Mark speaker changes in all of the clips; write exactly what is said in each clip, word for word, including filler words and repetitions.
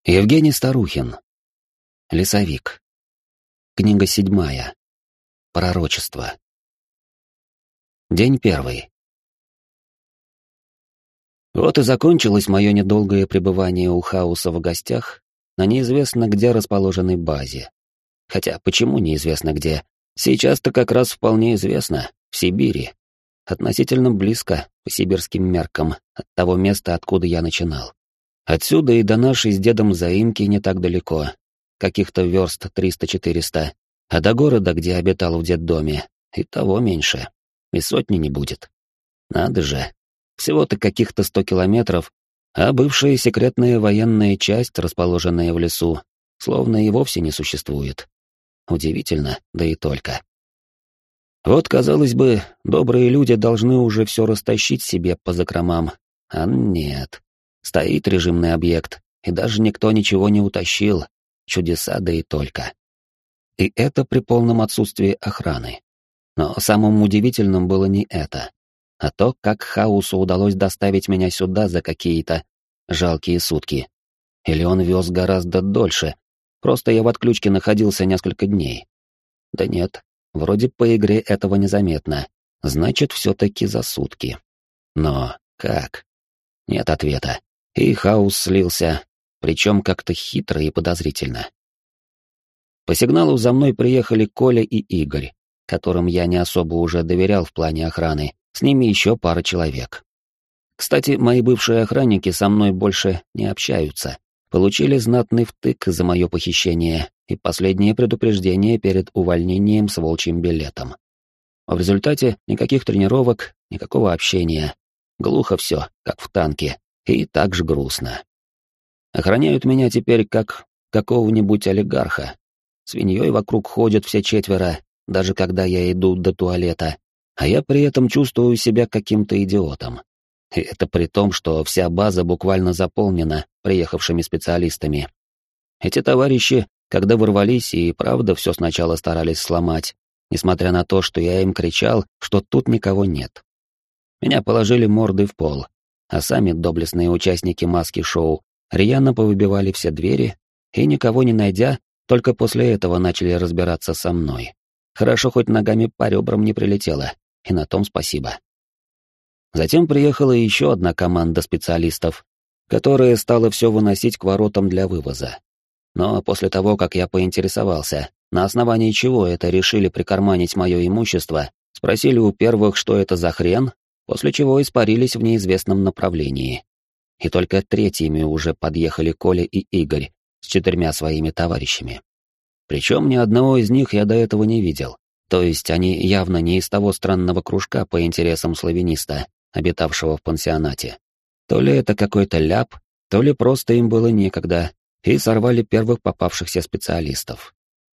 Speaker 1: Евгений Старухин. Лесовик. Книга седьмая. Пророчество. День первый. Вот и закончилось мое недолгое пребывание у Хаоса в гостях на неизвестно где расположенной базе. Хотя почему неизвестно где? Сейчас-то как раз вполне известно, в Сибири. Относительно близко, по сибирским меркам, от того места, откуда я начинал. Отсюда и до нашей с дедом заимки не так далеко, каких-то верст триста-четыреста, а до города, где обитал в детдоме, и того меньше, и сотни не будет. Надо же, всего-то каких-то сто километров, а бывшая секретная военная часть, расположенная в лесу, словно и вовсе не существует. Удивительно, да и только. Вот, казалось бы, добрые люди должны уже все растащить себе по закромам, а нет. Стоит режимный объект, и даже никто ничего не утащил. Чудеса, да и только. И это при полном отсутствии охраны. Но самым удивительным было не это, а то, как Хаосу удалось доставить меня сюда за какие-то жалкие сутки. Или он вез гораздо дольше, просто я в отключке находился несколько дней. Да нет, вроде по игре этого незаметно, значит, все-таки за сутки. Но как? Нет ответа. И Хаос слился, причем как-то хитро и подозрительно. По сигналу за мной приехали Коля и Игорь, которым я не особо уже доверял в плане охраны, с ними еще пара человек. Кстати, мои бывшие охранники со мной больше не общаются, получили знатный втык за мое похищение и последнее предупреждение перед увольнением с волчьим билетом. В результате никаких тренировок, никакого общения, глухо все, как в танке. И так же грустно. Охраняют меня теперь как какого-нибудь олигарха. Свиньей вокруг ходят все четверо, даже когда я иду до туалета, а я при этом чувствую себя каким-то идиотом. И это при том, что вся база буквально заполнена приехавшими специалистами. Эти товарищи, когда ворвались и правда все сначала старались сломать, несмотря на то, что я им кричал, что тут никого нет. Меня положили мордой в пол, а сами доблестные участники маски-шоу рьяно повыбивали все двери и, никого не найдя, только после этого начали разбираться со мной. Хорошо, хоть ногами по ребрам не прилетело, и на том спасибо. Затем приехала еще одна команда специалистов, которая стала все выносить к воротам для вывоза. Но после того, как я поинтересовался, на основании чего это решили прикарманить мое имущество, спросили у первых, что это за хрен, после чего испарились в неизвестном направлении. И только третьими уже подъехали Коля и Игорь с четырьмя своими товарищами. Причем ни одного из них я до этого не видел, то есть они явно не из того странного кружка по интересам славяниста, обитавшего в пансионате. То ли это какой-то ляп, то ли просто им было некогда, и сорвали первых попавшихся специалистов.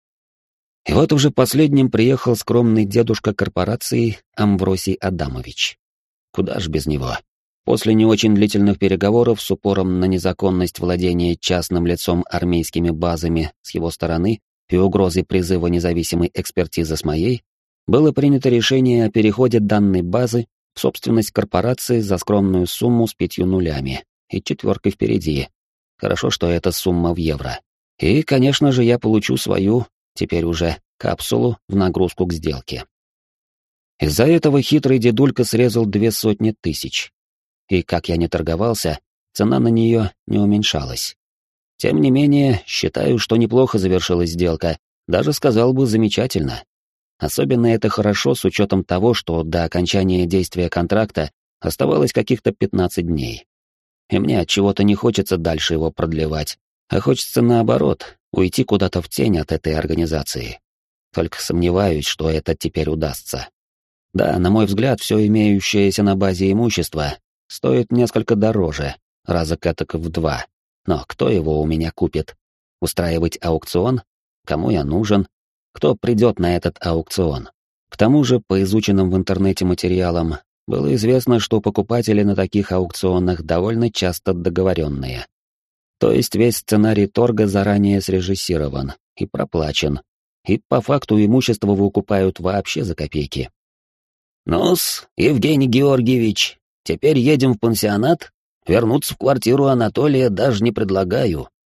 Speaker 1: И вот уже последним приехал скромный дедушка корпорации Амвросий Адамович. Куда ж без него? После не очень длительных переговоров с упором на незаконность владения частным лицом армейскими базами с его стороны и угрозой призыва независимой экспертизы с моей, было принято решение о переходе данной базы в собственность корпорации за скромную сумму с пятью нулями и четверкой впереди. Хорошо, что это сумма в евро. И, конечно же, я получу свою, теперь уже, капсулу в нагрузку к сделке. Из-за этого хитрый дедулька срезал две сотни тысяч. И, как я не торговался, цена на нее не уменьшалась. Тем не менее, считаю, что неплохо завершилась сделка, даже сказал бы замечательно. Особенно это хорошо с учетом того, что до окончания действия контракта оставалось каких-то пятнадцать дней. И мне от чего-то не хочется дальше его продлевать, а хочется наоборот, уйти куда-то в тень от этой организации. Только сомневаюсь, что это теперь удастся. Да, на мой взгляд, все имеющееся на базе имущество стоит несколько дороже, раза этак в два. Но кто его у меня купит? Устраивать аукцион? Кому я нужен? Кто придет на этот аукцион? К тому же, по изученным в интернете материалам, было известно, что покупатели на таких аукционах довольно часто договоренные. То есть весь сценарий торга заранее срежиссирован и проплачен, и по факту имущество выкупают вообще за копейки. «Ну-с, Евгений Георгиевич, теперь едем в пансионат? Вернуться в квартиру Анатолия даже не предлагаю».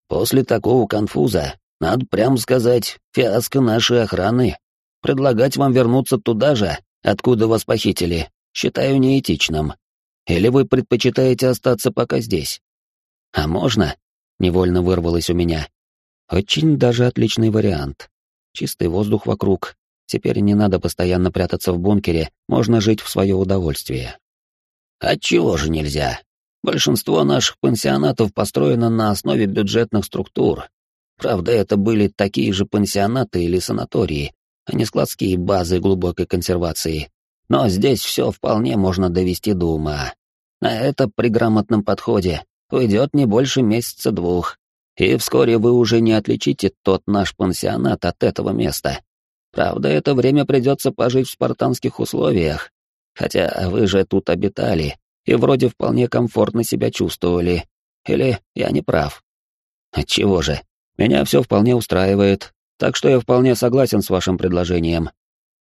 Speaker 2: После такого конфуза, надо прямо сказать, фиаско нашей охраны. Предлагать вам вернуться туда же, откуда вас похитили, считаю неэтичным. Или вы предпочитаете остаться пока здесь? А можно? Невольно вырвалось у меня. Очень даже отличный вариант. Чистый воздух вокруг. Теперь не надо постоянно прятаться в бункере, можно жить в свое удовольствие. Отчего же нельзя? Большинство наших пансионатов построено на основе бюджетных структур. Правда, это были такие же пансионаты или санатории, а не складские базы глубокой консервации. Но здесь все вполне можно довести до ума. На это при грамотном подходе уйдет не больше месяца-двух, и вскоре вы уже не отличите тот наш пансионат от этого места. Правда, это время придется пожить в спартанских условиях, хотя вы же тут обитали и вроде вполне комфортно себя чувствовали. Или я не прав? Отчего же? Меня все вполне устраивает, так что я вполне согласен с вашим предложением.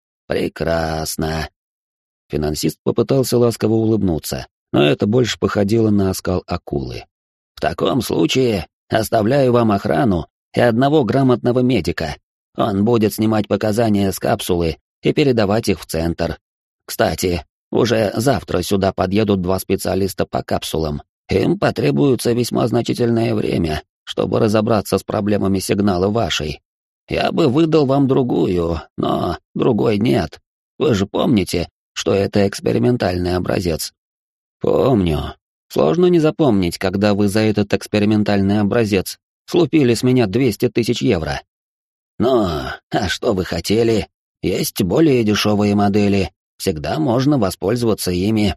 Speaker 2: Прекрасно. Финансист попытался ласково улыбнуться, но это больше походило на оскал акулы. В таком случае оставляю вам охрану и одного грамотного медика. Он будет снимать показания с капсулы и передавать их в центр. Кстати, уже завтра сюда подъедут два специалиста по капсулам. Им потребуется весьма значительное время, чтобы разобраться с проблемами сигнала вашей. Я бы выдал вам другую, но другой нет. Вы же помните, что это экспериментальный образец? Помню. Сложно не запомнить, когда вы за этот экспериментальный образец слупили с меня двести тысяч евро. Ну, а что вы хотели? Есть более дешевые модели. Всегда можно воспользоваться ими.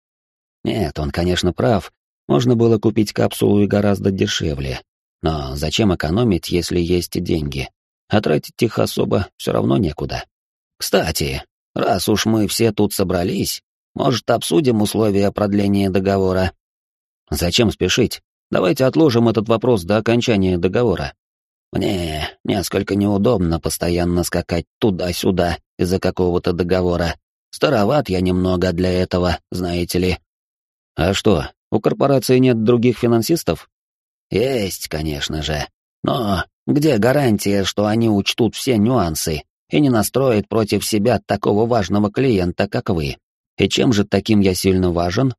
Speaker 2: Нет, он, конечно, прав. Можно было купить капсулу и гораздо дешевле. Но зачем экономить, если есть деньги? А тратить их особо все равно некуда. Кстати, раз уж мы все тут собрались, может, обсудим условия продления договора? Зачем спешить? Давайте отложим этот вопрос до окончания договора. Мне несколько неудобно постоянно скакать туда-сюда из-за какого-то договора. Староват я немного для этого, знаете ли. А что, у корпорации нет других финансистов? Есть, конечно же. Но где гарантия, что они учтут все нюансы и не настроят против себя такого важного клиента, как вы? И чем же таким я сильно важен?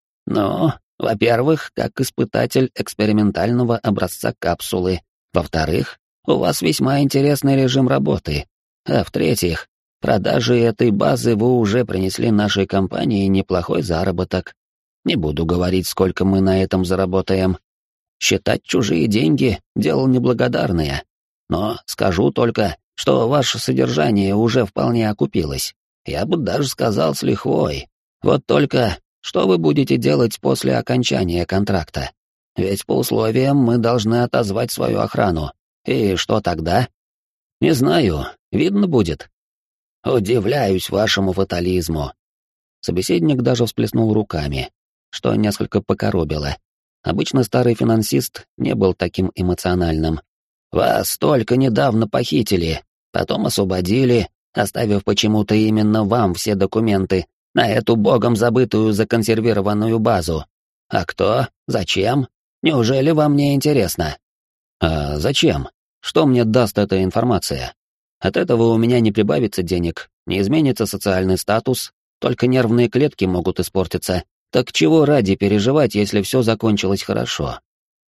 Speaker 2: Ну, во-первых, как испытатель экспериментального образца капсулы. Во-вторых, у вас весьма интересный режим работы. А в-третьих, продажей этой базы вы уже принесли нашей компании неплохой заработок. Не буду говорить, сколько мы на этом заработаем. Считать чужие деньги — дело неблагодарное. Но скажу только, что ваше содержание уже вполне окупилось. Я бы даже сказал с лихвой. Вот только, что вы будете делать после окончания контракта? Ведь по условиям мы должны отозвать свою охрану. И что тогда? Не знаю, видно будет. Удивляюсь вашему фатализму. Собеседник даже всплеснул руками, что несколько покоробило. Обычно старый финансист не был таким эмоциональным. Вас только недавно похитили, потом освободили, оставив почему-то именно вам все документы на эту богом забытую законсервированную базу. А кто? Зачем? Неужели вам не интересно? А зачем? Что мне даст эта информация? От этого у меня не прибавится денег, не изменится социальный статус, только нервные клетки могут испортиться. Так чего ради переживать, если все закончилось хорошо?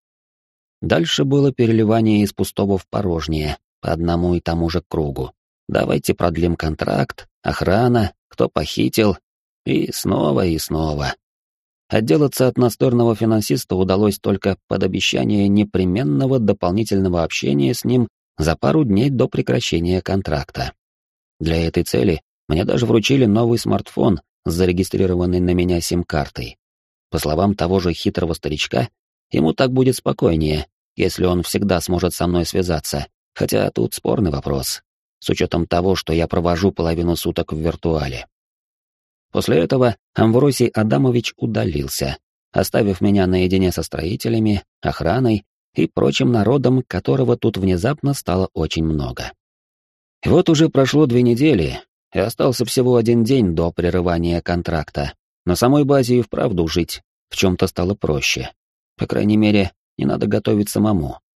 Speaker 2: Дальше было переливание из пустого в порожнее, по одному и тому же кругу. Давайте продлим контракт, охрана, кто похитил, и снова и снова. Отделаться от настырного финансиста удалось только под обещание непременного дополнительного общения с ним за пару дней до прекращения контракта. Для этой цели мне даже вручили новый смартфон с зарегистрированной на меня сим-картой. По словам того же хитрого старичка, ему так будет спокойнее, если он всегда сможет со мной связаться, хотя тут спорный вопрос, с учетом того, что я провожу половину суток в виртуале. После этого Амвросий Адамович удалился, оставив меня наедине со строителями, охраной и прочим народом, которого тут внезапно стало очень много. И вот уже прошло две недели, и остался всего один день до прерывания контракта. На самой базе и вправду жить в чем-то стало проще. По крайней мере, не надо готовить самому.